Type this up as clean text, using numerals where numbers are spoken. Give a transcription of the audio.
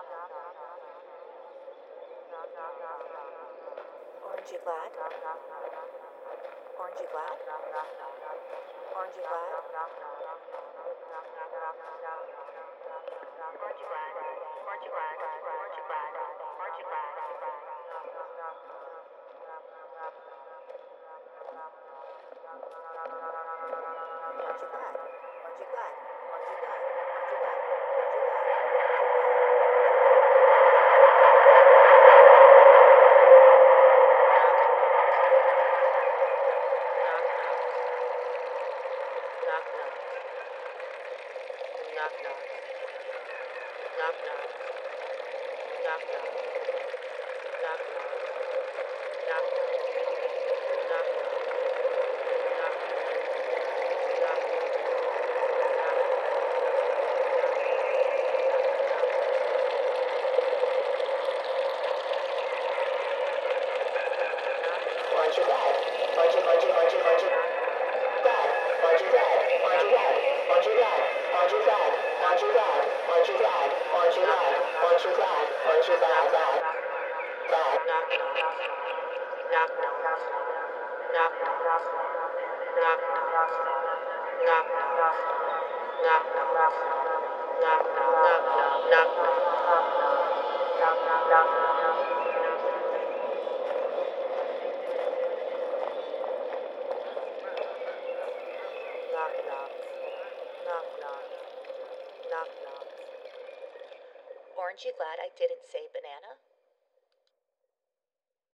Orange you glad? Orange you glad? Orange you glad? Aren't you glad? Aren't you glad? Aren't you glad? Aren't you glad? Aren't you glad? Knock knock. Knock knock. Knock knock. Knock knock. Knock knock. Knock knock. Knock knock. Knock Aren't you glad? Aren't you glad? Aren't you glad? Aren't you glad? Aren't you glad? Aren't you glad? Aren't you glad? Aren't you glad? Aren't you glad? Aren't you glad? Aren't you glad? Aren't you glad? Glad. Glad. Knock knock. Knock knock. Knock knock. Knock knock. Knock knock. Knock knock. Knock knock. Knock knock. Knock knock. Knock knock. Aren't you glad I didn't say banana?